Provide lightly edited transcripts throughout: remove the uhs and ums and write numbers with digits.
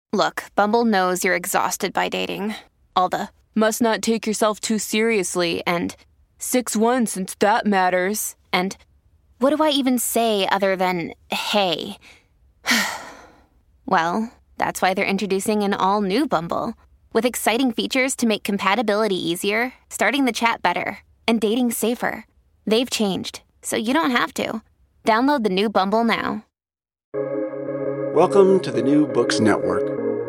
Look, Bumble knows you're exhausted by dating. All the must not take yourself too seriously and 6'1" since that matters. And what do I even say other than hey? Well, that's why they're introducing an all-new Bumble with exciting features to make compatibility easier, starting the chat better, and dating safer. They've changed, so you don't have to. Download the new Bumble now. Welcome to the New Books Network.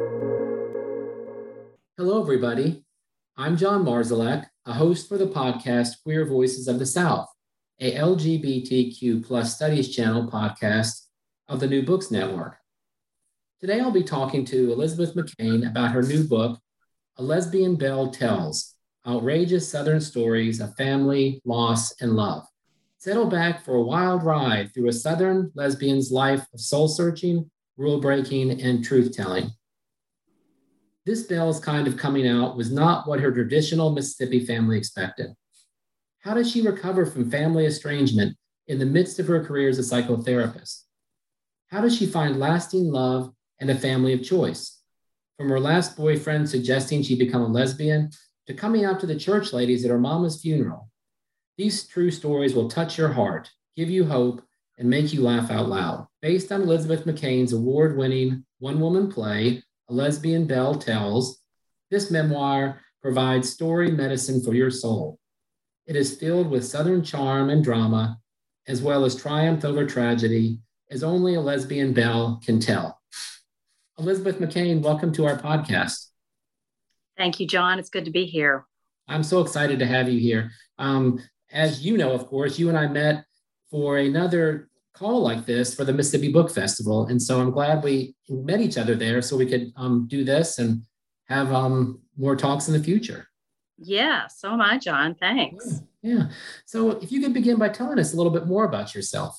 Hello, everybody. I'm John Marszalek, a host for the podcast Queer Voices of the South, a LGBTQ plus studies channel podcast of the New Books Network. Today, I'll be talking to Elizabeth McCain about her new book, A Lesbian Belle Tells: Outrageous Southern Stories of Family, Loss, and Love. Settle back for a wild ride through a Southern lesbian's life of soul-searching, rule-breaking, and truth-telling. This Belle's kind of coming out was not what her traditional Mississippi family expected. How does she recover from family estrangement in the midst of her career as a psychotherapist? How does she find lasting love and a family of choice? From her last boyfriend suggesting she become a lesbian to coming out to the church ladies at her mama's funeral. These true stories will touch your heart, give you hope, and make you laugh out loud. Based on Elizabeth McCain's award-winning one-woman play, A Lesbian Belle Tells, this memoir provides story medicine for your soul. It is filled with Southern charm and drama, as well as triumph over tragedy, as only a lesbian belle can tell. Elizabeth McCain, welcome to our podcast. Thank you, John. It's good to be here. I'm so excited to have you here. As you know, of course, you and I met for another call like this for the Mississippi Book Festival. And so I'm glad we met each other there so we could do this and have more talks in the future. Yeah, so am I, John. Thanks. Yeah. So if you could begin by telling us a little bit more about yourself.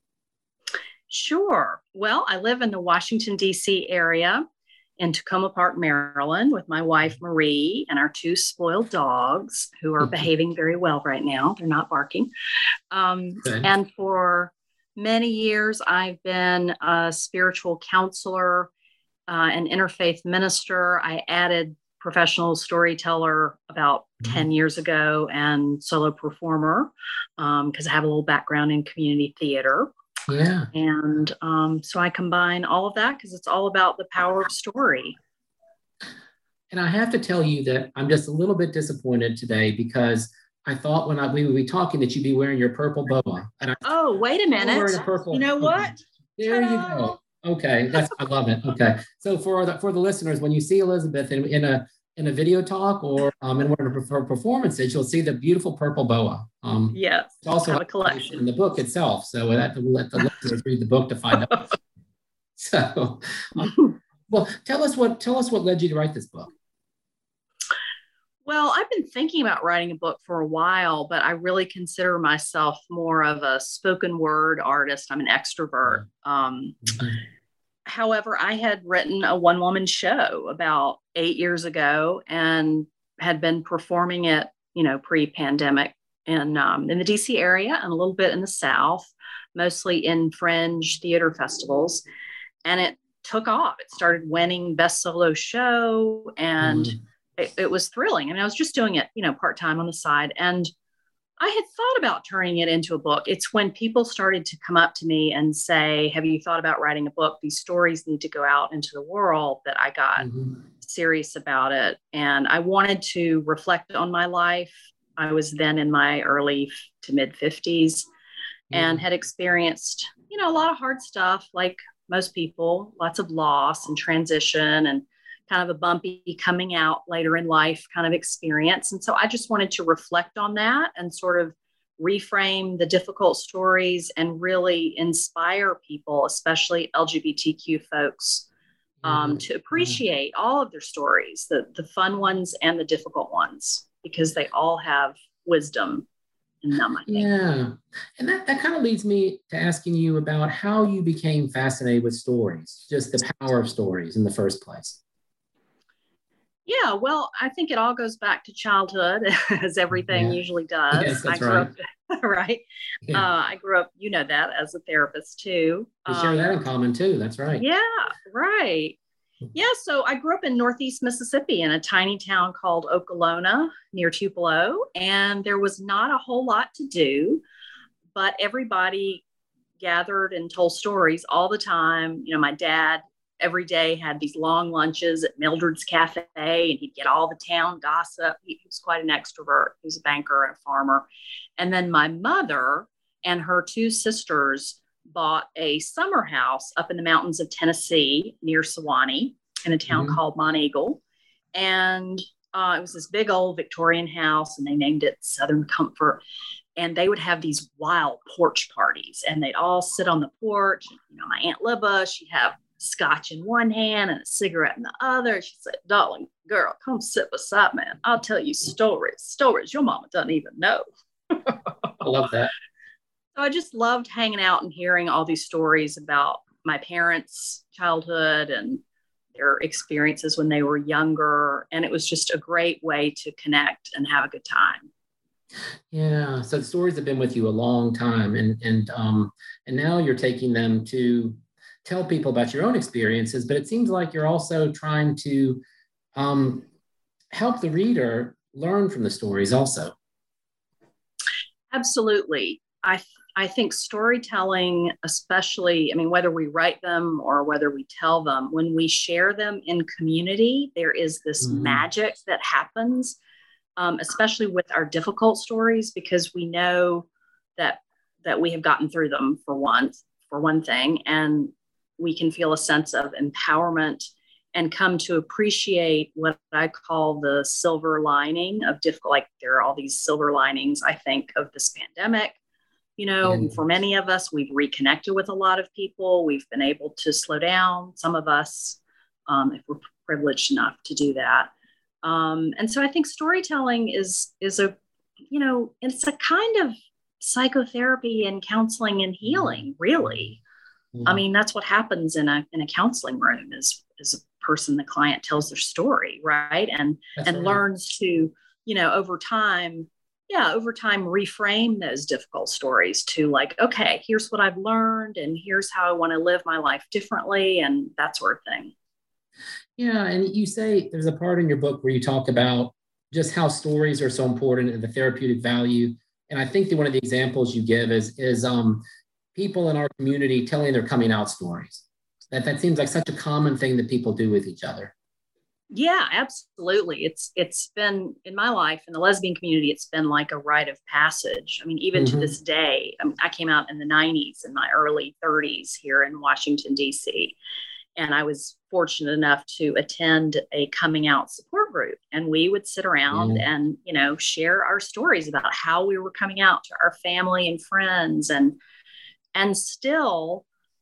Sure. Well, I live in the Washington, D.C. area in Tacoma Park, Maryland, with my wife, Marie, and our two spoiled dogs who are behaving very well right now. They're not barking. And for many years, I've been a spiritual counselor, an interfaith minister. I added professional storyteller about 10 years ago and solo performer because I have a little background in community theater. Yeah. And so I combine all of that because it's all about the power of story. And I have to tell you that I'm just a little bit disappointed today because I thought when we would be talking that you'd be wearing your purple boa. And wait a minute. You know what? There you go. Okay, I love it. Okay, so for the listeners, when you see Elizabeth in a video talk or in one of her performances, you'll see the beautiful purple boa. Yes, it's also a collection in the book itself. So we have to let the listeners read the book to find out. So, well, tell us what led you to write this book. Well, I've been thinking about writing a book for a while, but I really consider myself more of a spoken word artist. I'm an extrovert. However, I had written a one-woman show about 8 years ago and had been performing it, pre-pandemic in the DC area and a little bit in the South, mostly in fringe theater festivals. And it took off. It started winning Best Solo Show, and it was thrilling. I mean, I was just doing it, part-time on the side. And I had thought about turning it into a book. It's when people started to come up to me and say, have you thought about writing a book? These stories need to go out into the world, that I got serious about it. And I wanted to reflect on my life. I was then in my early to mid 50s and had experienced, a lot of hard stuff, like most people, lots of loss and transition and kind of a bumpy coming out later in life kind of experience. And so I just wanted to reflect on that and sort of reframe the difficult stories and really inspire people, especially LGBTQ folks, to appreciate all of their stories, the fun ones and the difficult ones, because they all have wisdom in them, I think. Yeah. And that kind of leads me to asking you about how you became fascinated with stories, just the power of stories in the first place. Yeah, well, I think it all goes back to childhood, as everything usually does. Yes, that's right. Right. Yeah. I grew up, that, as a therapist too. We share that in common too. That's right. Yeah, right. Yeah, so I grew up in Northeast Mississippi in a tiny town called Okolona near Tupelo, and there was not a whole lot to do, but everybody gathered and told stories all the time. You know, my dad every day had these long lunches at Mildred's Cafe, and he'd get all the town gossip. He was quite an extrovert. He was a banker and a farmer. And then my mother and her two sisters bought a summer house up in the mountains of Tennessee near Sewanee in a town called Monteagle. And it was this big old Victorian house, and they named it Southern Comfort. And they would have these wild porch parties, and they'd all sit on the porch. You know, my Aunt Libba, she'd have scotch in one hand and a cigarette in the other. She'd say, "Darling girl, come sit beside me. I'll tell you stories your mama doesn't even know." I love that. So I just loved hanging out and hearing all these stories about my parents' childhood and their experiences when they were younger. And it was just a great way to connect and have a good time. Yeah. So the stories have been with you a long time, and now you're taking them to tell people about your own experiences. But it seems like you're also trying to help the reader learn from the stories also. Absolutely. I think storytelling, especially, I mean, whether we write them or whether we tell them, when we share them in community, there is this magic that happens, especially with our difficult stories, because we know that we have gotten through them for one thing, and we can feel a sense of empowerment and come to appreciate what I call the silver lining of difficult. Like, there are all these silver linings, I think, of this pandemic. You know, for many of us, we've reconnected with a lot of people. We've been able to slow down, some of us, if we're privileged enough to do that. And so I think storytelling is a, you know, it's a kind of psychotherapy and counseling and healing, really. I mean, that's what happens in a counseling room is a person, the client tells their story, right? And learns to, you know, over time, reframe those difficult stories to, like, okay, here's what I've learned, and here's how I want to live my life differently, and that sort of thing. Yeah. And you say there's a part in your book where you talk about just how stories are so important and the therapeutic value. And I think that one of the examples you give is people in our community telling their coming out stories. That seems like such a common thing that people do with each other. Yeah, absolutely. It's been in my life, in the lesbian community, it's been like a rite of passage. I mean, even to this day, I came out in the 90s, in my early 30s here in Washington, D.C. And I was fortunate enough to attend a coming out support group. And we would sit around and, you know, share our stories about how we were coming out to our family and friends. And still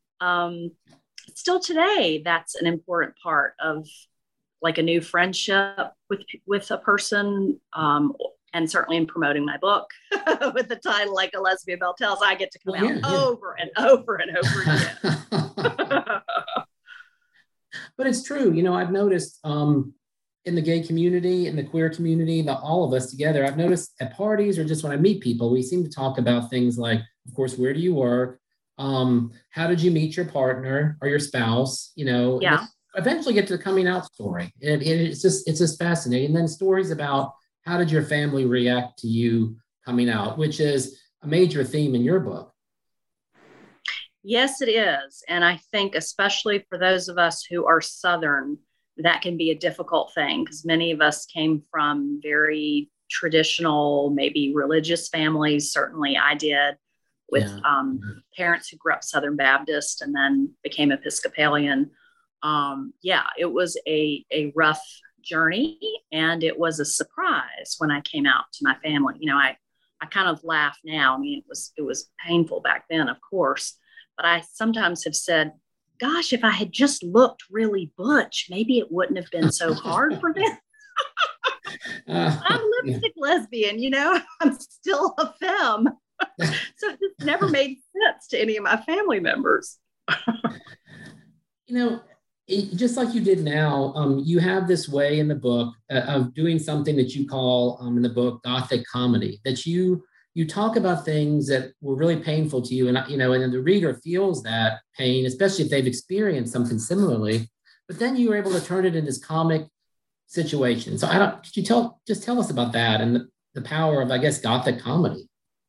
today, that's an important part of, like, a new friendship with a person, and certainly in promoting my book with the title "Like a Lesbian Belle Tells," I get to come out over and over and over again. But it's true. You know, I've noticed in the gay community, in the queer community, all of us together, I've noticed at parties or just when I meet people, we seem to talk about things like, of course, where do you work? How did you meet your partner or your spouse? You know, eventually get to the coming out story. It's just fascinating. And then stories about how did your family react to you coming out, which is a major theme in your book. Yes, it is. And I think especially for those of us who are Southern, that can be a difficult thing, because many of us came from very traditional, maybe religious families. Certainly I did, with parents who grew up Southern Baptist and then became Episcopalian. It was a rough journey, and it was a surprise when I came out to my family. You know, I kind of laugh now. I mean, it was painful back then, of course, but I sometimes have said, gosh, if I had just looked really butch, maybe it wouldn't have been so hard for them. I'm lipstick lesbian, you know, I'm still a femme. So it never made sense to any of my family members. You know, just like you did now, you have this way in the book of doing something that you call in the book Gothic comedy, that you talk about things that were really painful to you, and you know, and the reader feels that pain, especially if they've experienced something similarly. but then you were able to turn it into this comic situation. So could you tell us about that and the power of, I guess, Gothic comedy?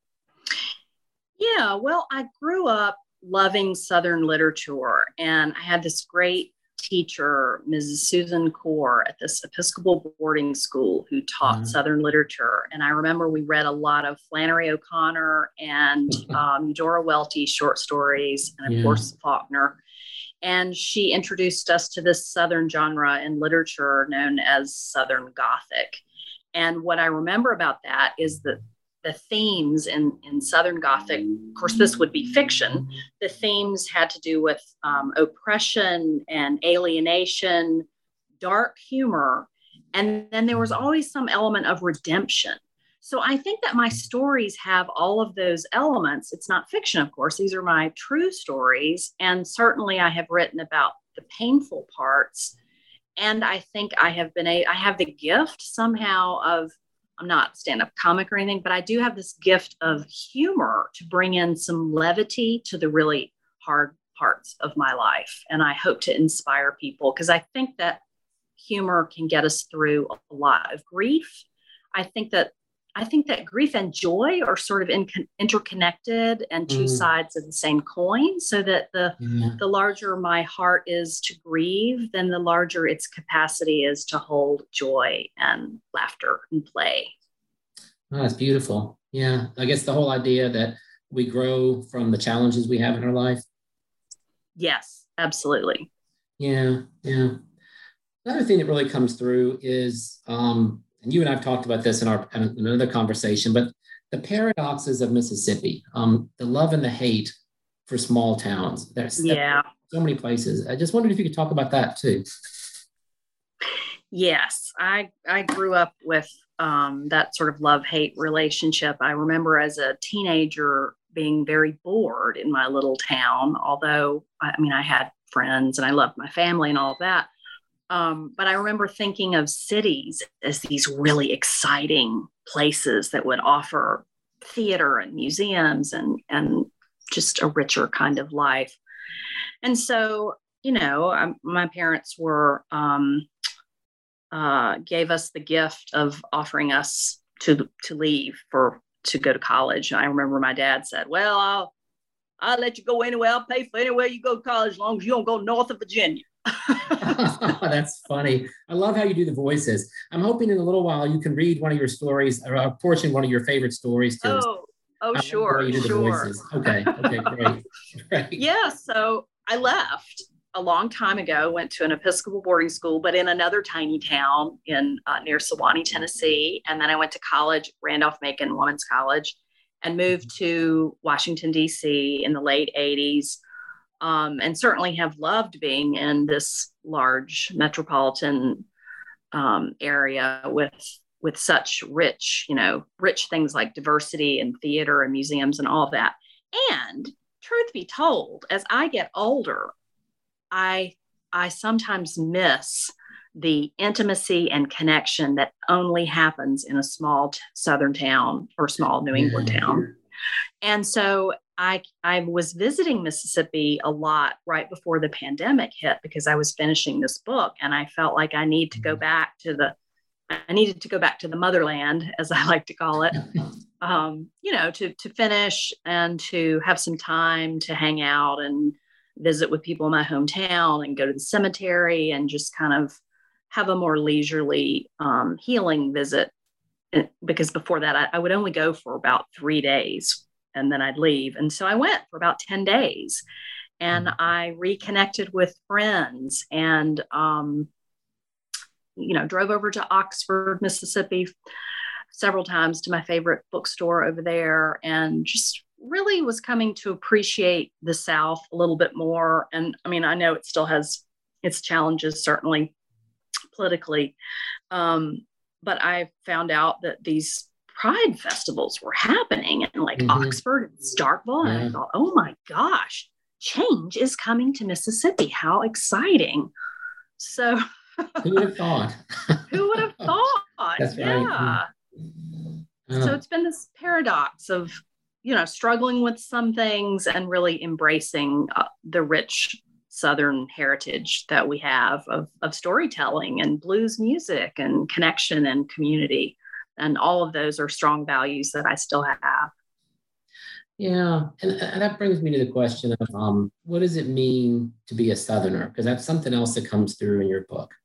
Yeah, well, I grew up loving Southern literature, and I had this great teacher, Mrs. Susan Core, at this Episcopal boarding school who taught Southern literature. And I remember we read a lot of Flannery O'Connor and Eudora Welty short stories, and of course Faulkner. And she introduced us to this Southern genre in literature known as Southern Gothic. And what I remember about that is that the themes in Southern Gothic, of course, this would be fiction. The themes had to do with oppression and alienation, dark humor. And then there was always some element of redemption. So I think that my stories have all of those elements. It's not fiction, of course. These are my true stories. And certainly I have written about the painful parts. And I think I have the gift somehow of, I'm not stand-up comic or anything, but I do have this gift of humor to bring in some levity to the really hard parts of my life. And I hope to inspire people because I think that humor can get us through a lot of grief. I think that grief and joy are sort of interconnected and two sides of the same coin, so that the larger my heart is to grieve, then the larger its capacity is to hold joy and laughter and play. Oh, that's beautiful. Yeah. I guess the whole idea that we grow from the challenges we have in our life. Yes, absolutely. Yeah. Yeah. Another thing that really comes through is, and you and I've talked about this in another conversation, but the paradoxes of Mississippi, the love and the hate for small towns. There's so many places. I just wondered if you could talk about that too. Yes, I grew up with that sort of love-hate relationship. I remember as a teenager being very bored in my little town, although, I had friends and I loved my family and all of that. But I remember thinking of cities as these really exciting places that would offer theater and museums and just a richer kind of life. And so, my parents gave us the gift of offering us to leave to go to college. And I remember my dad said, well, I'll let you go anywhere. I'll pay for anywhere you go to college as long as you don't go north of Virginia. That's funny. I love how you do the voices. I'm hoping in a little while you can read one of your stories or a portion, one of your favorite stories to us. Sure. Okay, great. Yeah, so I left a long time ago, went to an Episcopal boarding school, but in another tiny town in near Sewanee, Tennessee. And then I went to college, Randolph-Macon Women's College, and moved to Washington, D.C. in the late 80s. And certainly have loved being in this large metropolitan area with such rich things like diversity and theater and museums and all of that. And truth be told, as I get older, I sometimes miss the intimacy and connection that only happens in a small southern town or small New England town. And so I was visiting Mississippi a lot right before the pandemic hit because I was finishing this book, and I felt like I needed to go back to the motherland, as I like to call it, to finish and to have some time to hang out and visit with people in my hometown and go to the cemetery and just kind of have a more leisurely healing visit. Because before that, I would only go for about 3 days and then I'd leave. And so I went for about 10 days and I reconnected with friends and, drove over to Oxford, Mississippi several times to my favorite bookstore over there and just really was coming to appreciate the South a little bit more. And I know it still has its challenges, certainly politically. But I found out that these Pride festivals were happening in Oxford and Starkville. And I thought, oh my gosh, change is coming to Mississippi. How exciting. So who would have thought? Who would have thought? That's right. So it's been this paradox of, struggling with some things and really embracing the rich Southern heritage that we have of storytelling and blues music and connection and community. And all of those are strong values that I still have. Yeah, and that brings me to the question of what does it mean to be a Southerner? Because that's something else that comes through in your book.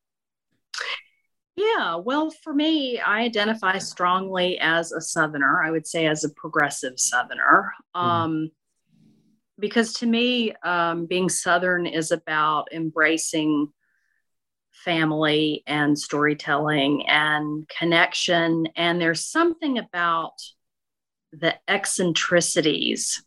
Yeah, well, for me, I identify strongly as a Southerner. I would say as a progressive Southerner. Because to me, being Southern is about embracing family and storytelling and connection. And there's something about the eccentricities,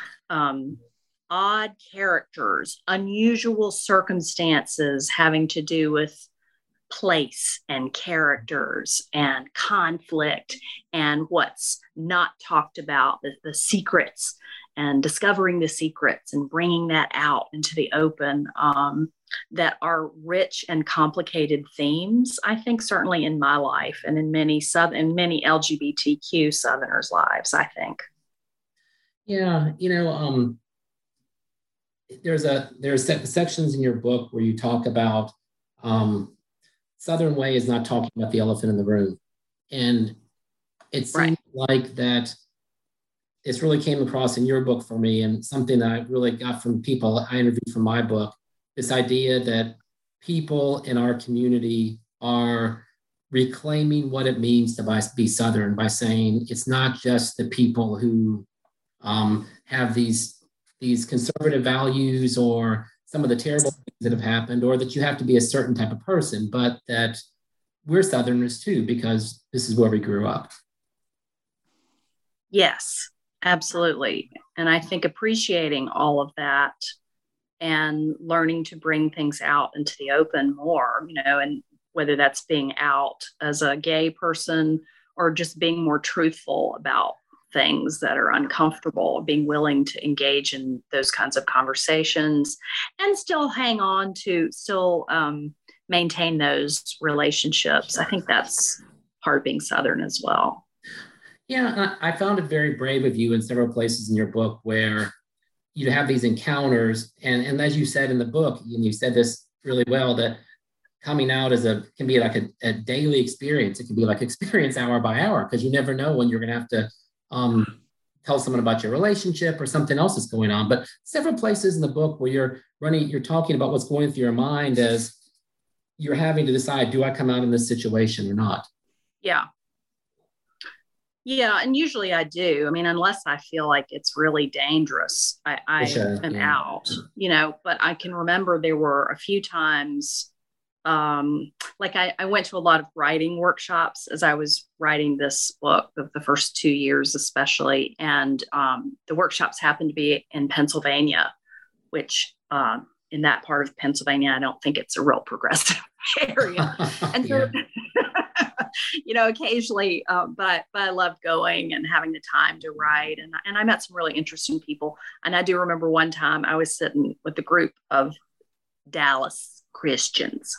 odd characters, unusual circumstances having to do with place and characters and conflict and what's not talked about, the secrets, and discovering the secrets and bringing that out into the open, that are rich and complicated themes, I think, certainly in my life and in many LGBTQ Southerners' lives, I think. Yeah, there's sections in your book where you talk about Southern Way is not talking about the elephant in the room. And it seems like that this really came across in your book for me, and something that I really got from people I interviewed for my book, this idea that people in our community are reclaiming what it means to be Southern by saying it's not just the people who have these conservative values or some of the terrible things that have happened, or that you have to be a certain type of person, but that we're Southerners too, because this is where we grew up. Yes, absolutely. And I think appreciating all of that and learning to bring things out into the open more, and whether that's being out as a gay person or just being more truthful about things that are uncomfortable, being willing to engage in those kinds of conversations and still maintain those relationships. I think that's part of being Southern as well. Yeah, I found it very brave of you in several places in your book where you have these encounters. And as you said in the book, and you said this really well, that coming out can be like a daily experience. It can be like experience hour by hour, because you never know when you're going to have to tell someone about your relationship or something else is going on. But several places in the book where you're talking about what's going through your mind as you're having to decide, do I come out in this situation or not? Yeah. Yeah. And usually I do. I mean, unless I feel like it's really dangerous, I am out, but I can remember there were a few times, like I went to a lot of writing workshops as I was writing this book, the first 2 years especially. And the workshops happened to be in Pennsylvania, which in that part of Pennsylvania, I don't think it's a real progressive area. And so, occasionally, but I loved going and having the time to write. And I met some really interesting people. And I do remember one time I was sitting with a group of Dallas Christians.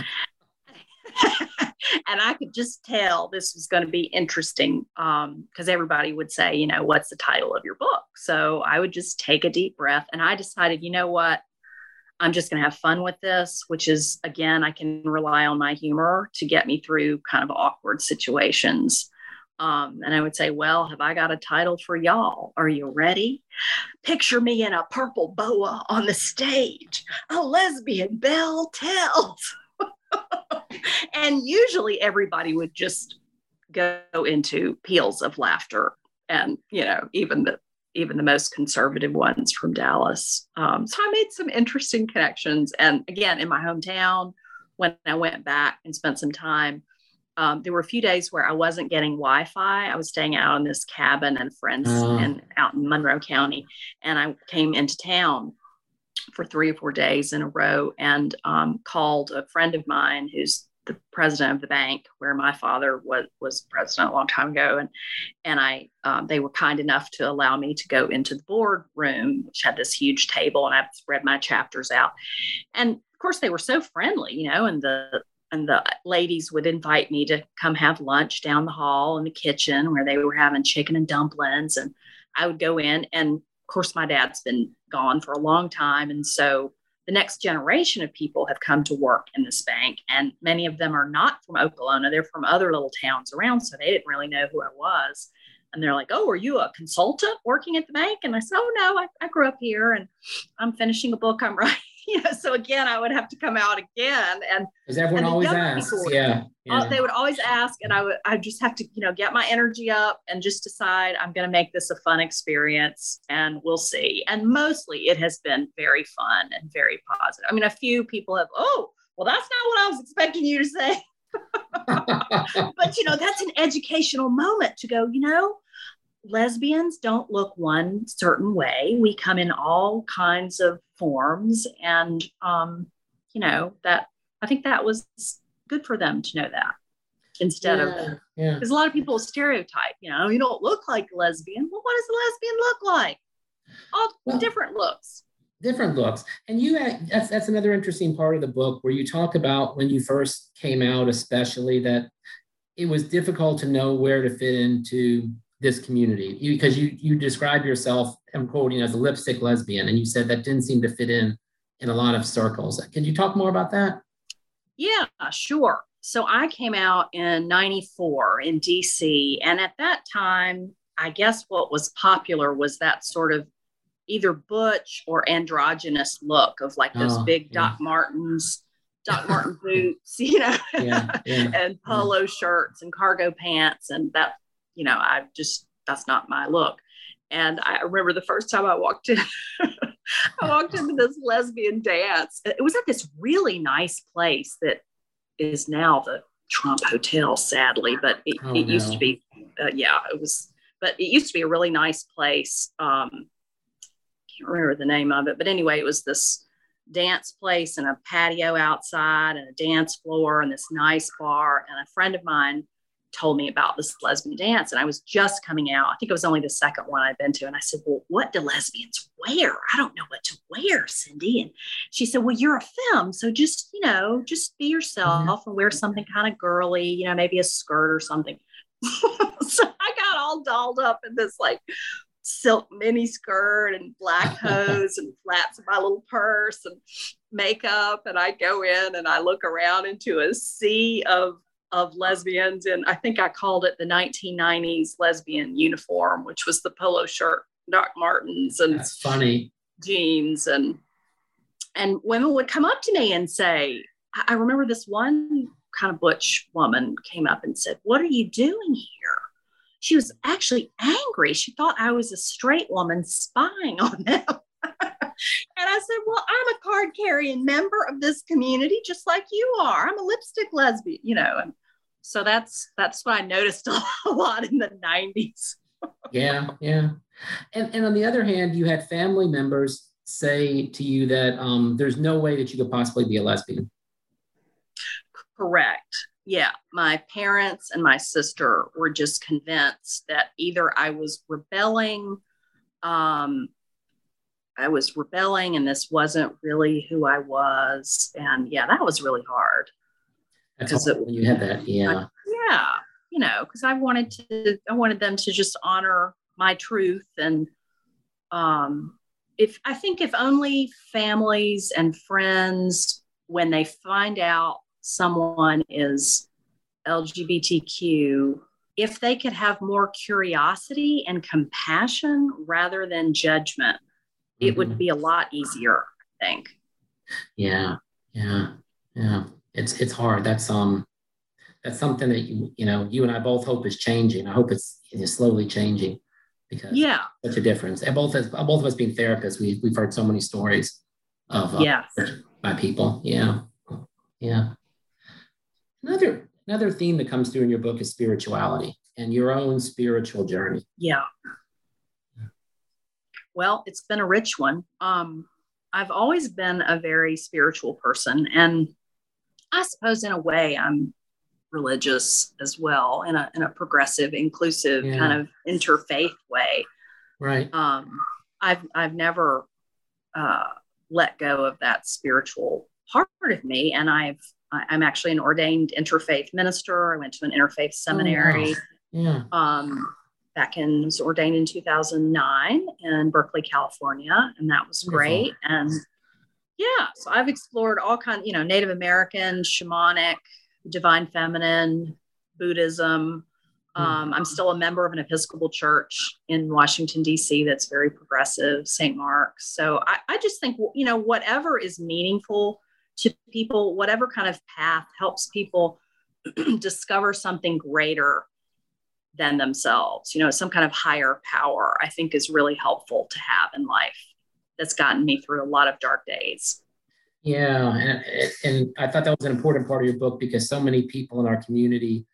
And I could just tell this was going to be interesting, because everybody would say, what's the title of your book? So I would just take a deep breath, and I decided, you know what? I'm just going to have fun with this, which is, again, I can rely on my humor to get me through kind of awkward situations. And I would say, well, have I got a title for y'all? Are you ready? Picture me in a purple boa on the stage. A lesbian belle tells. And usually everybody would just go into peals of laughter. And, even the most conservative ones from Dallas. So I made some interesting connections. And again, in my hometown, when I went back and spent some time, there were a few days where I wasn't getting Wi-Fi. I was staying out in this cabin and friends and out in Monroe County. And I came into town for 3 or 4 days in a row and called a friend of mine who's the president of the bank where my father was president a long time ago. And they were kind enough to allow me to go into the board room, which had this huge table, and I spread my chapters out. And of course they were so friendly, and the ladies would invite me to come have lunch down the hall in the kitchen where they were having chicken and dumplings. And I would go in, and of course my dad's been gone for a long time. And so the next generation of people have come to work in this bank, and many of them are not from Okolona. They're from other little towns around, so they didn't really know who I was. And they're like, "Oh, are you a consultant working at the bank?" And I said, "Oh, no, I grew up here and I'm finishing a book I'm writing." So again, I would have to come out again. And because everyone always asks. Yeah. They would always ask. And I just have to, get my energy up and just decide I'm going to make this a fun experience, and we'll see. And mostly it has been very fun and very positive. I mean, a few people have, "Oh, well, that's not what I was expecting you to say." But, that's an educational moment to go, lesbians don't look one certain way. We come in all kinds of forms. And, that I think that was good for them to know that, instead of, because a lot of people stereotype, you don't look like a lesbian. Well, what does a lesbian look like? All different looks. Different looks. And that's another interesting part of the book, where you talk about when you first came out, especially, that it was difficult to know where to fit into this community, because you describe yourself, I'm quoting, as a lipstick lesbian, and you said that didn't seem to fit in a lot of circles. Can you talk more about that? Yeah, sure. So I came out in 94 in DC, and at that time, I guess what was popular was that sort of either butch or androgynous look of like those big Doc Marten boots, and polo shirts and cargo pants. And that, that's not my look. And I remember the first time I walked in, I walked into this lesbian dance. It was at this really nice place that is now the Trump Hotel, sadly, but it used to be, it was, but it used to be a really nice place. Can't remember the name of it, but anyway, it was this dance place and a patio outside and a dance floor and this nice bar. And a friend of mine told me about this lesbian dance, and I was just coming out. I think it was only the second one I'd been to. And I said, "Well, what do lesbians wear? I don't know what to wear, Cindy." And she said, "Well, you're a femme, so just be yourself and wear something kind of girly, maybe a skirt or something." So I got all dolled up in this like silk mini skirt and black hose and flats in my little purse and makeup. And I go in and I look around into a sea of lesbians. And I think I called it the 1990s lesbian uniform, which was the polo shirt, Doc Martens, and that's funny, jeans. And women would come up to me and say, I remember this one kind of butch woman came up and said, "What are you doing here?" She was actually angry. She thought I was a straight woman spying on them. And I said, "Well, I'm a card-carrying member of this community, just like you are. I'm a lipstick lesbian, And so that's what I noticed a lot in the 90s. Yeah. And on the other hand, you had family members say to you that there's no way that you could possibly be a lesbian. Correct. Yeah. My parents and my sister were just convinced that either I was rebelling, and this wasn't really who I was. And yeah, that was really hard. Because you had that. Yeah. Because I wanted them to just honor my truth. And if only families and friends, when they find out someone is LGBTQ, if they could have more curiosity and compassion rather than judgment, it would be a lot easier, I think. Yeah. It's hard. That's something that you and I both hope is changing. I hope it's slowly changing, because such a difference. And both of us being therapists, we've heard so many stories of by people. Yeah. Another theme that comes through in your book is spirituality and your own spiritual journey. Yeah. Well, it's been a rich one. I've always been a very spiritual person, and I suppose in a way I'm religious as well, in a progressive, inclusive kind of interfaith way. Right. I've never let go of that spiritual part of me, and I'm actually an ordained interfaith minister. I went to an interfaith seminary. Oh, wow. Was ordained in 2009 in Berkeley, California, and that was great. And Yeah. So I've explored all kinds, Native American, shamanic, divine feminine, Buddhism. I'm still a member of an Episcopal church in Washington, D.C. that's very progressive, St. Mark's. So I just think, whatever is meaningful to people, whatever kind of path helps people discover something greater than themselves, some kind of higher power, I think is really helpful to have in life. That's gotten me through a lot of dark days. Yeah. And I thought that was an important part of your book because so many people in our community,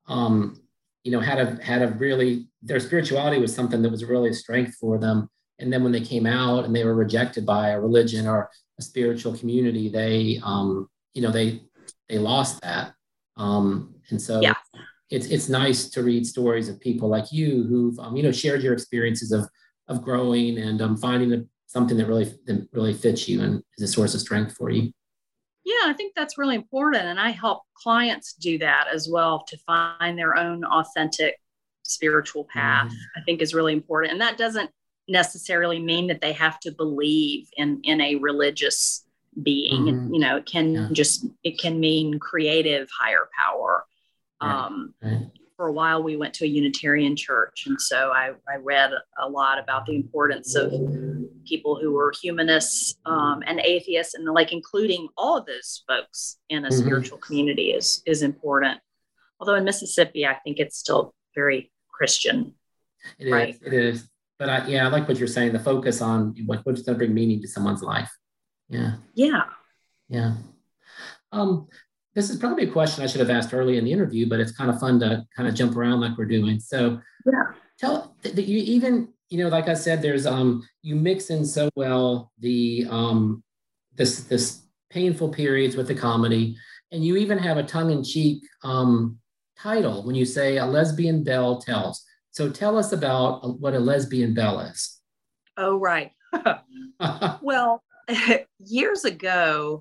had a really, their spirituality was something that was really a strength for them. And then when they came out and they were rejected by a religion or a spiritual community, they lost that. And so yeah. It's nice to read stories of people like you who've shared your experiences of growing and finding something that really fits you and is a source of strength for you. Yeah, I think that's really important. And I help clients do that as well, to find their own authentic spiritual path, I think is really important. And that doesn't necessarily mean that they have to believe in a religious being. It can mean creative higher power. Right. For a while, we went to a Unitarian church. And so I read a lot about the importance of people who were humanists and atheists, and including all of those folks in a spiritual community is important. Although in Mississippi, I think it's still very Christian. It is. But I like what you're saying, the focus on what's going to bring meaning to someone's life. Yeah. Yeah. This is probably a question I should have asked early in the interview, but it's kind of fun to kind of jump around like we're doing. So tell that you even, like I said, there's you mix in so well the this painful periods with the comedy, and you even have a tongue-in-cheek title when you say A Lesbian Belle Tells. So tell us about what a lesbian belle is. Oh, right. Well, years ago,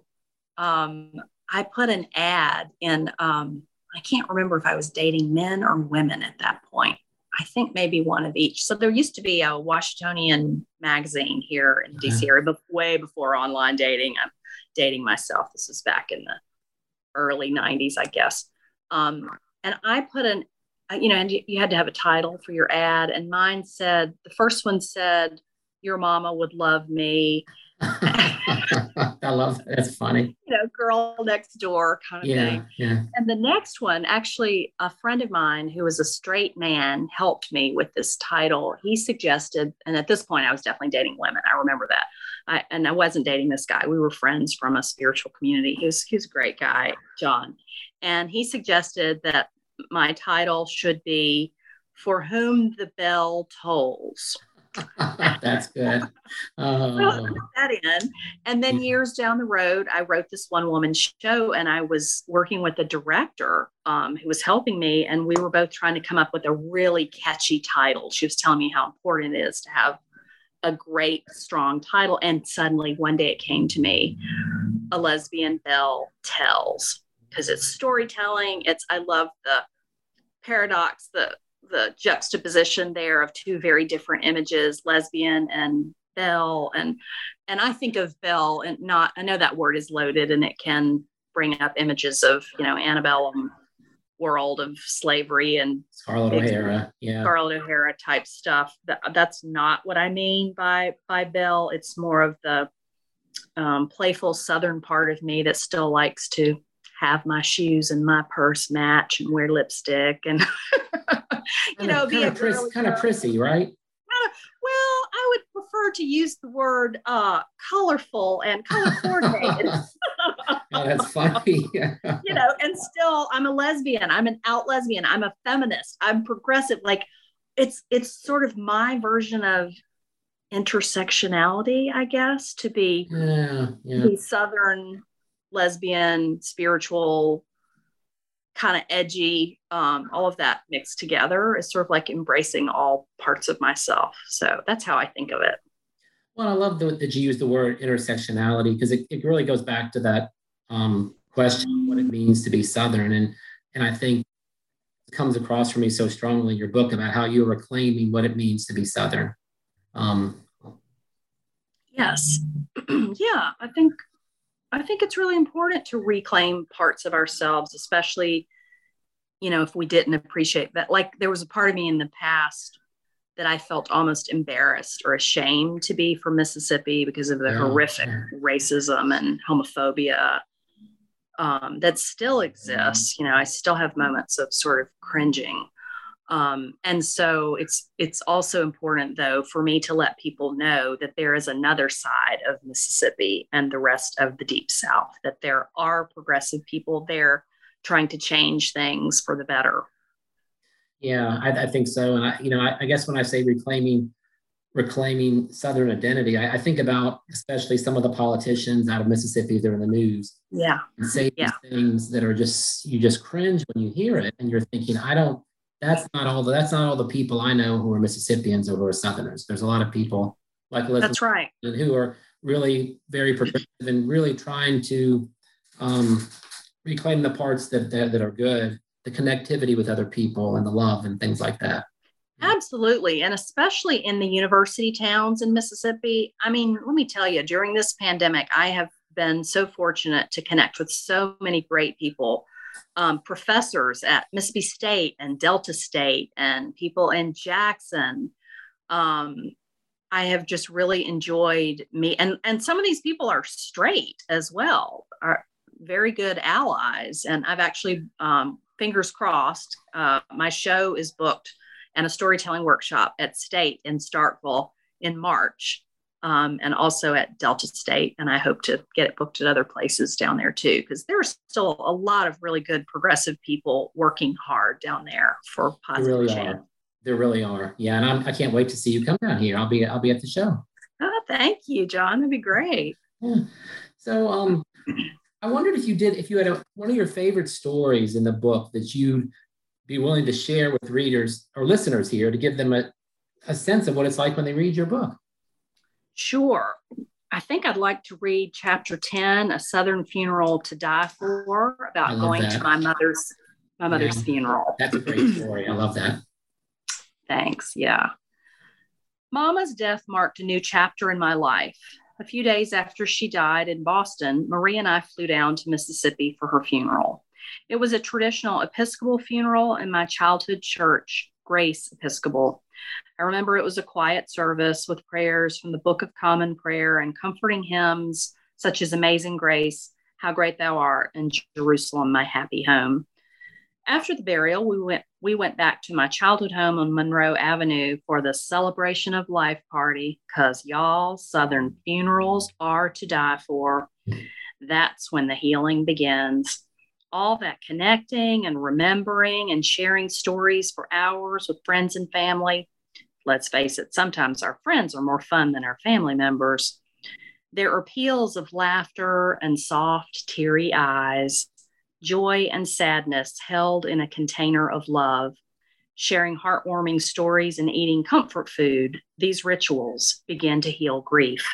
I put an ad in, I can't remember if I was dating men or women at that point. I think maybe one of each. So there used to be a Washingtonian magazine here in the DC area, but way before online dating. I'm dating myself. This is back in the early 90s, I guess. And I put and you had to have a title for your ad. And mine said, the first one said, "Your mama would love me." I love that. That's funny. Girl next door kind of thing. Yeah. And the next one, actually, a friend of mine who was a straight man helped me with this title. He suggested, and at this point, I was definitely dating women. I remember that. I wasn't dating this guy. We were friends from a spiritual community. He was a great guy, John. And he suggested that my title should be "For Whom the Bell Tolls." That's good. Put that in. And then years down the road, I wrote this one woman show, and I was working with a director who was helping me. And we were both trying to come up with a really catchy title. She was telling me how important it is to have a great, strong title. And suddenly one day it came to me, A Lesbian Belle Tells, because it's storytelling. I love the paradox, the juxtaposition there of two very different images, lesbian and belle. And I think of belle, and I know that word is loaded and it can bring up images of, antebellum world of slavery and Scarlett O'Hara type stuff. That's not what I mean by belle. It's more of the playful Southern part of me that still likes to have my shoes and my purse match and wear lipstick and be a girly kind of prissy, right? Well, I would prefer to use the word colorful and color coordinated. Oh, that's funny. And still I'm a lesbian. I'm an out lesbian. I'm a feminist. I'm progressive. Like it's sort of my version of intersectionality, I guess, to be the Southern lesbian, spiritual, kind of edgy, all of that mixed together is sort of like embracing all parts of myself. So that's how I think of it. Well, I love that you use the word intersectionality, because it really goes back to that question, what it means to be Southern. And I think it comes across for me so strongly in your book about how you're reclaiming what it means to be Southern. Yes. Yeah, I think I think it's really important to reclaim parts of ourselves, especially, if we didn't appreciate that. Like there was a part of me in the past that I felt almost embarrassed or ashamed to be from Mississippi because of the horrific racism and homophobia that still exists. I still have moments of sort of cringing. And so it's also important, though, for me to let people know that there is another side of Mississippi and the rest of the Deep South, that there are progressive people there trying to change things for the better. Yeah, I think so. And I guess when I say reclaiming Southern identity, I think about especially some of the politicians out of Mississippi that are in the news. Yeah. And say these things that are you just cringe when you hear it, and you're thinking, that's not all the people I know who are Mississippians or who are Southerners. There's a lot of people like Elizabeth, that's right, who are really very progressive and really trying to reclaim the parts that are good, the connectivity with other people and the love and things like that. Absolutely. And especially in the university towns in Mississippi. I mean, let me tell you, during this pandemic, I have been so fortunate to connect with so many great people, professors at Mississippi State and Delta State and people in Jackson. I have just really enjoyed and some of these people are straight as well, are very good allies. And I've actually, fingers crossed, my show is booked and a storytelling workshop at State in Starkville in March, and also at Delta State. And I hope to get it booked at other places down there too, because there's still a lot of really good progressive people working hard down there for positive change. There really are. Yeah. And I can't wait to see you come down here. I'll be at the show. Oh, thank you, John. That'd be great. Yeah. So I wondered if you had one of your favorite stories in the book that you'd be willing to share with readers or listeners here to give them a sense of what it's like when they read your book. Sure. I think I'd like to read chapter 10, A Southern Funeral to Die For, about going to my mother's funeral. That's a great story. I love that. Thanks. Yeah. Mama's death marked a new chapter in my life. A few days after she died in Boston, Marie and I flew down to Mississippi for her funeral. It was a traditional Episcopal funeral in my childhood church, Grace Episcopal. I remember it was a quiet service with prayers from the Book of Common Prayer and comforting hymns such as Amazing Grace, How Great Thou Art, and Jerusalem, My Happy Home. After the burial, we went back to my childhood home on Monroe Avenue for the Celebration of Life party, because y'all, Southern funerals are to die for. That's when the healing begins. All that connecting and remembering and sharing stories for hours with friends and family. Let's face it, sometimes our friends are more fun than our family members. There are peals of laughter and soft, teary eyes. Joy and sadness held in a container of love, sharing heartwarming stories and eating comfort food. These rituals begin to heal grief.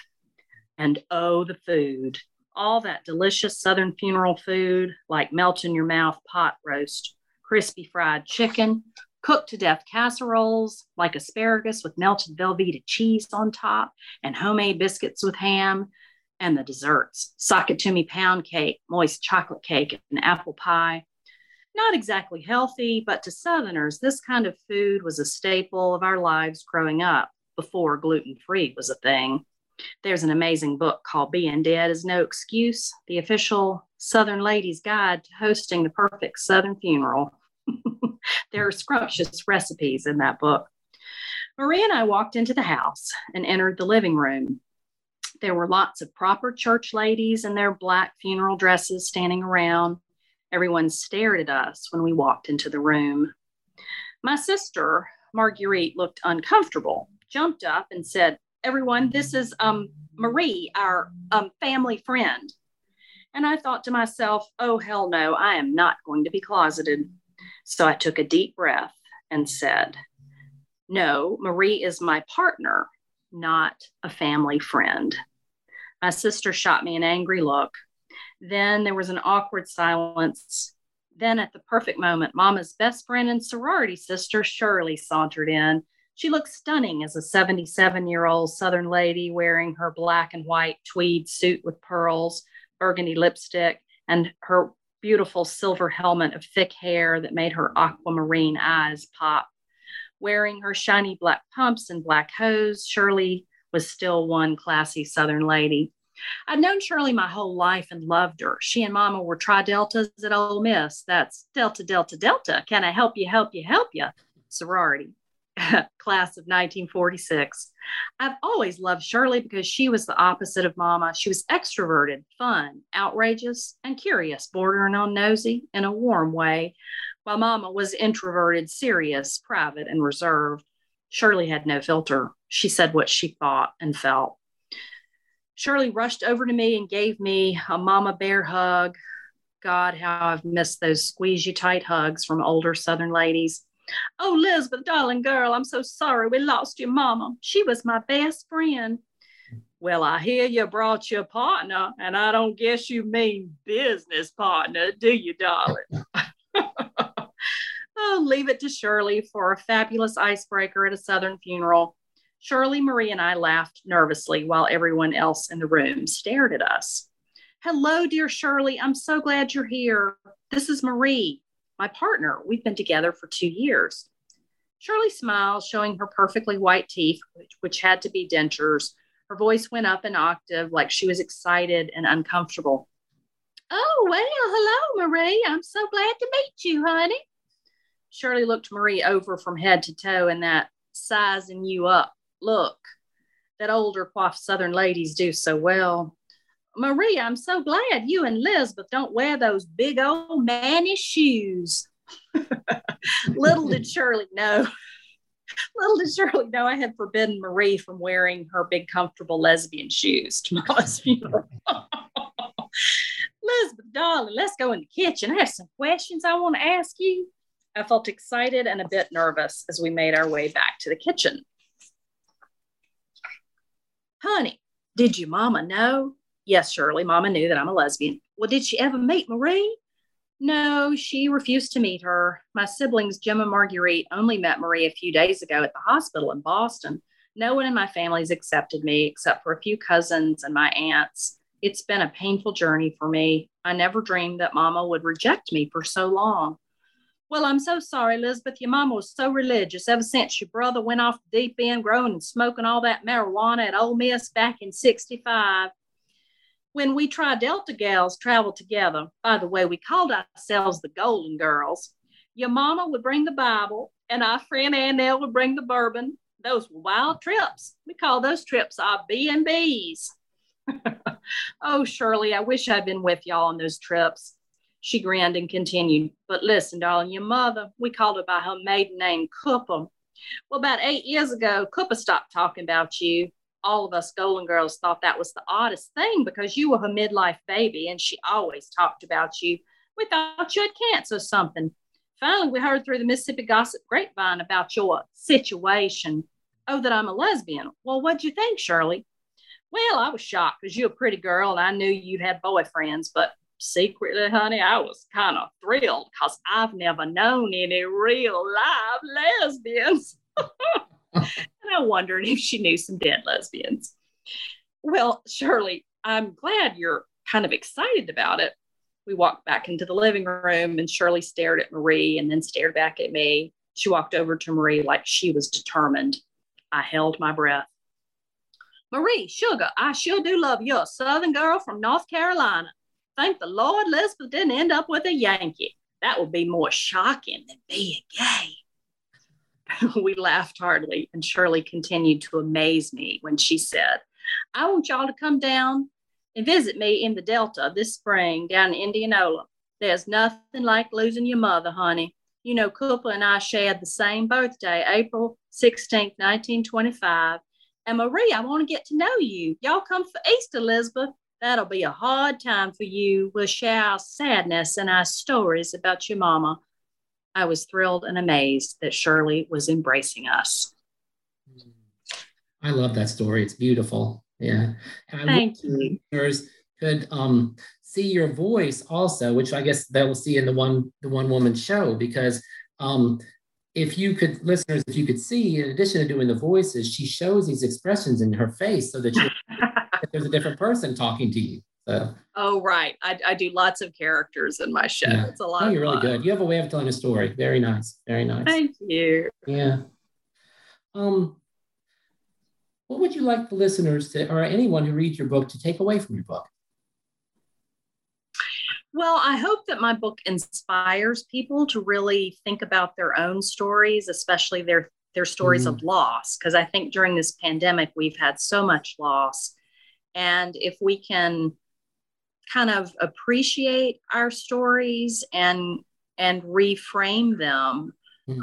And oh, the food, all that delicious Southern funeral food, like melt in your mouth pot roast, crispy fried chicken, cooked to death casseroles, like asparagus with melted Velveeta cheese on top, and homemade biscuits with ham. And the desserts, sock it to me pound cake, moist chocolate cake, and apple pie. Not exactly healthy, but to Southerners, this kind of food was a staple of our lives growing up before gluten-free was a thing. There's an amazing book called Being Dead Is No Excuse, the official Southern Lady's Guide to Hosting the Perfect Southern Funeral. There are scrumptious recipes in that book. Marie and I walked into the house and entered the living room. There were lots of proper church ladies in their black funeral dresses standing around. Everyone stared at us when we walked into the room. My sister, Marguerite, looked uncomfortable, jumped up and said, "Everyone, this is Marie, our family friend." And I thought to myself, oh, hell no, I am not going to be closeted. So I took a deep breath and said, "No, Marie is my partner, not a family friend." My sister shot me an angry look. Then there was an awkward silence. Then at the perfect moment, Mama's best friend and sorority sister, Shirley, sauntered in. She looked stunning as a 77-year-old Southern lady wearing her black and white tweed suit with pearls, burgundy lipstick, and her beautiful silver helmet of thick hair that made her aquamarine eyes pop. Wearing her shiny black pumps and black hose, Shirley was still one classy Southern lady. I'd known Shirley my whole life and loved her. She and Mama were Tri-Deltas at Ole Miss. That's Delta, Delta, Delta. Can I help you, help you, help you? Sorority. Class of 1946. I've always loved Shirley because she was the opposite of Mama. She was extroverted, fun, outrageous, and curious, bordering on nosy in a warm way, while Mama was introverted, serious, private, and reserved. Shirley had no filter. She said what she thought and felt. Shirley rushed over to me and gave me a mama bear hug. God, how I've missed those squeeze you tight hugs from older Southern ladies. Oh, Elizabeth, darling girl, I'm so sorry we lost your mama. She was my best friend. Well, I hear you brought your partner, and I don't guess you mean business partner, do you, darling? Oh, leave it to Shirley for a fabulous icebreaker at a Southern funeral. Shirley, Marie, and I laughed nervously while everyone else in the room stared at us. Hello, dear Shirley. I'm so glad you're here. This is Marie, my partner. We've been together for 2 years. Shirley smiled, showing her perfectly white teeth, which had to be dentures. Her voice went up an octave like she was excited and uncomfortable. Oh, well, hello, Marie. I'm so glad to meet you, honey. Shirley looked Marie over from head to toe in that sizing you up look that older coiffed Southern ladies do so well. Marie, I'm so glad you and Elizabeth don't wear those big old mannish shoes. Little did Shirley know I had forbidden Marie from wearing her big, comfortable lesbian shoes to Mama's funeral. Elizabeth, darling, let's go in the kitchen. I have some questions I want to ask you. I felt excited and a bit nervous as we made our way back to the kitchen. Honey, did your mama know? Yes, Shirley, Mama knew that I'm a lesbian. Well, did she ever meet Marie? No, she refused to meet her. My siblings, Jim and Marguerite, only met Marie a few days ago at the hospital in Boston. No one in my family's accepted me except for a few cousins and my aunts. It's been a painful journey for me. I never dreamed that Mama would reject me for so long. Well, I'm so sorry, Elizabeth. Your mama was so religious ever since your brother went off the deep end growing and smoking all that marijuana at Ole Miss back in 65. When we Tri-Delta gals traveled together, by the way, we called ourselves the Golden Girls. Your mama would bring the Bible, and our friend Annelle would bring the bourbon. Those were wild trips. We call those trips our B&Bs. Oh, Shirley, I wish I'd been with y'all on those trips. She grinned and continued, but listen, darling, your mother, we called her by her maiden name, Cooper. Well, about 8 years ago, Cooper stopped talking about you. All of us Golden Girls thought that was the oddest thing because you were her midlife baby and she always talked about you. We thought you had cancer or something. Finally, we heard through the Mississippi Gossip grapevine about your situation. Oh, that I'm a lesbian. Well, what'd you think, Shirley? Well, I was shocked because you're a pretty girl and I knew you'd had boyfriends, but secretly, honey, I was kind of thrilled because I've never known any real live lesbians. And I wondered if she knew some dead lesbians. Well, Shirley, I'm glad you're kind of excited about it. We walked back into the living room and Shirley stared at Marie and then stared back at me. She walked over to Marie like she was determined. I held my breath. Marie, sugar, I sure do love you, a Southern girl from North Carolina. Thank the Lord Elizabeth didn't end up with a Yankee. That would be more shocking than being gay. We laughed heartily, and Shirley continued to amaze me when she said, I want y'all to come down and visit me in the Delta this spring down in Indianola. There's nothing like losing your mother, honey. You know, Cooper and I shared the same birthday, April 16th, 1925. And Marie, I want to get to know you. Y'all come for Easter, Elizabeth. That'll be a hard time for you. We'll share our sadness and our stories about your mama. I was thrilled and amazed that Shirley was embracing us. I love that story. It's beautiful. Yeah. And Thank you. Listeners could see your voice also, which I guess they will see in the one woman show, because if you could see, in addition to doing the voices, she shows these expressions in her face so that there's a different person talking to you. So. Oh, right. I do lots of characters in my show. Yeah. It's a lot of you're fun. really good. You have a way of telling a story. Very nice. Very nice. Thank you. Yeah. What would you like the listeners to, or anyone who reads your book, to take away from your book? Well, I hope that my book inspires people to really think about their own stories, especially their stories of loss, because I think during this pandemic, we've had so much loss. And if we can kind of appreciate our stories and reframe them,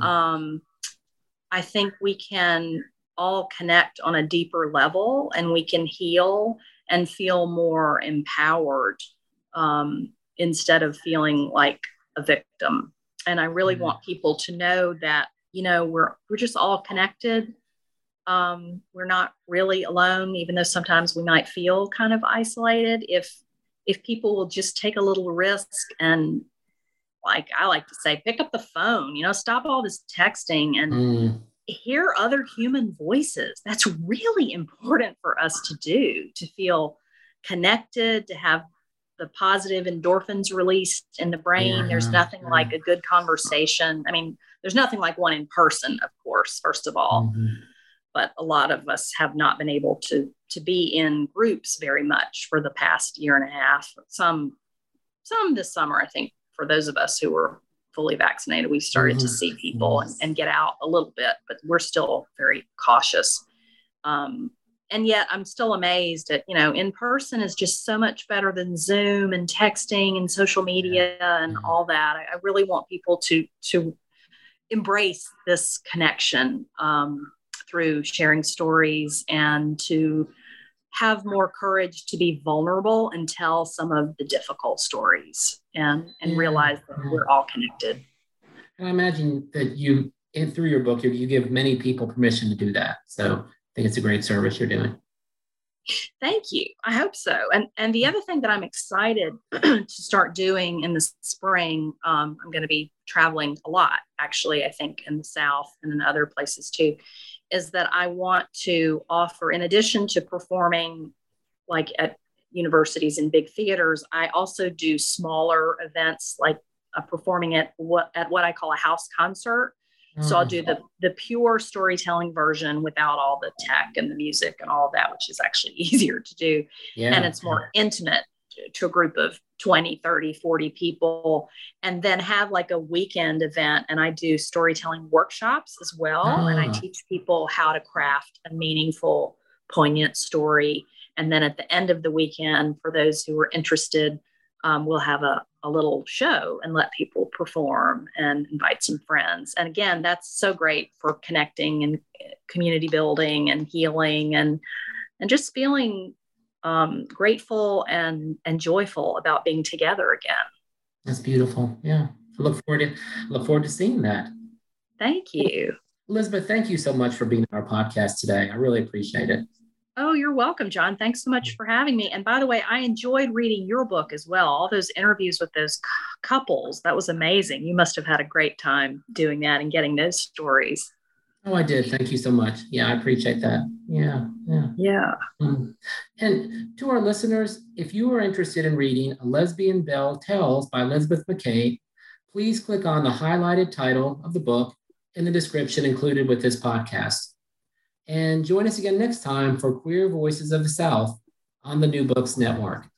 I think we can all connect on a deeper level, and we can heal and feel more empowered, instead of feeling like a victim. And I really want people to know that, we're just all connected. We're not really alone, even though sometimes we might feel kind of isolated. If people will just take a little risk and, like I like to say, pick up the phone, stop all this texting and hear other human voices. That's really important for us to do, to feel connected, to have the positive endorphins released in the brain. There's nothing like a good conversation. I mean, there's nothing like one in person, of course, first of all. But a lot of us have not been able to be in groups very much for the past year and a half. Some this summer, I think, for those of us who were fully vaccinated, we started to see people and get out a little bit, but we're still very cautious. And yet I'm still amazed at, in person is just so much better than Zoom and texting and social media and all that. I really want people to embrace this connection, through sharing stories, and to have more courage to be vulnerable and tell some of the difficult stories, and realize that we're all connected. And I imagine that you, through your book, you give many people permission to do that. So I think it's a great service you're doing. Thank you. I hope so. And the other thing that I'm excited to start doing in the spring, I'm going to be traveling a lot, actually, I think in the South and in other places too, is that I want to offer, in addition to performing like at universities and big theaters, I also do smaller events, like performing at what I call a house concert. So I'll do the pure storytelling version without all the tech and the music and all that, which is actually easier to do. And it's more intimate to a group of 20, 30, 40 people, and then have like a weekend event. And I do storytelling workshops as well. And I teach people how to craft a meaningful, poignant story. And then at the end of the weekend, for those who are interested, we'll have a little show and let people perform and invite some friends. And again, that's so great for connecting and community building and healing and just feeling grateful and joyful about being together again. That's beautiful. Yeah. I look forward to seeing that. Thank you. Elizabeth, thank you so much for being on our podcast today. I really appreciate it. Oh, you're welcome, John. Thanks so much for having me. And by the way, I enjoyed reading your book as well. All those interviews with those couples, that was amazing. You must have had a great time doing that and getting those stories. Oh, I did. Thank you so much. Yeah, I appreciate that. Yeah. And to our listeners, if you are interested in reading A Lesbian Belle Tells by Elizabeth McCabe, please click on the highlighted title of the book in the description included with this podcast. And join us again next time for Queer Voices of the South on the New Books Network.